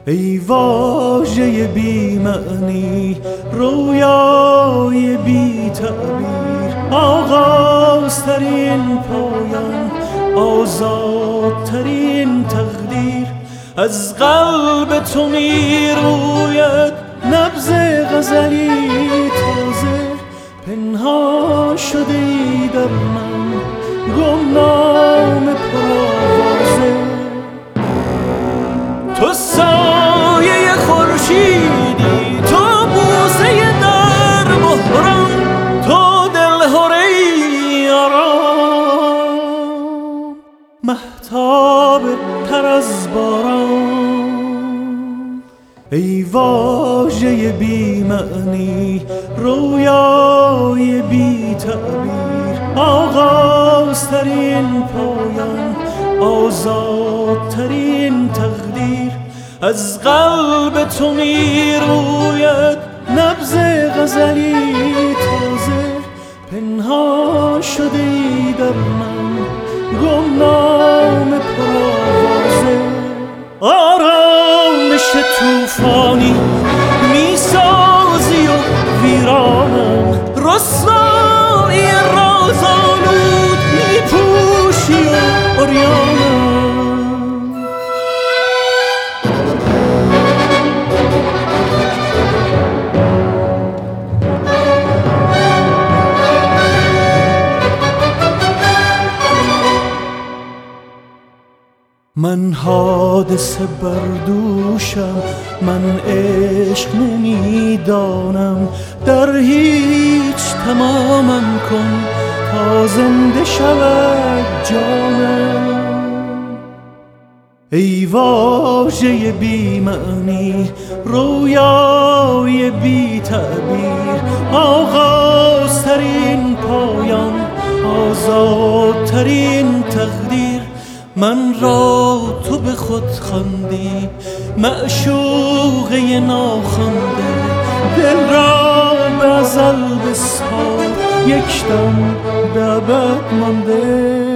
ای واژه بی معنی، رویای بی تعبیر، آغازترین پایان، آزادترین تقدیر. از قلب تو می روید نبض غزلی تازه، پنهان شده ای در من گمنام پرآوازه. تو سایه خورشیدی، تو بوسه در بحران، تو دلهره ای آرام، مهتاب تر از باران. ای واژه بی معنی، رویای بی تعبیر، آغازترین پایان، آزادترین تقدیر. از قلب تو می روید نبض غزلی تازه، پنهان شده ای در من گمنام پرآوازه. آرامش طوفانی می سازی و ویرانم، رسوایی رازآلود می پوشی و عریانم. من حادثه بردوشم، من عشق نمیدانم، در هیچ تمامم کن تا زنده شود جانم. ای واژه بی معنی، رویای بی تعبیر، آغازترین پایان، آزادترین تقدیر. من را تو به خود خواندی، معشوقه ناخوانده، دل را به ازل بسپار، یک دم به ابد مانده.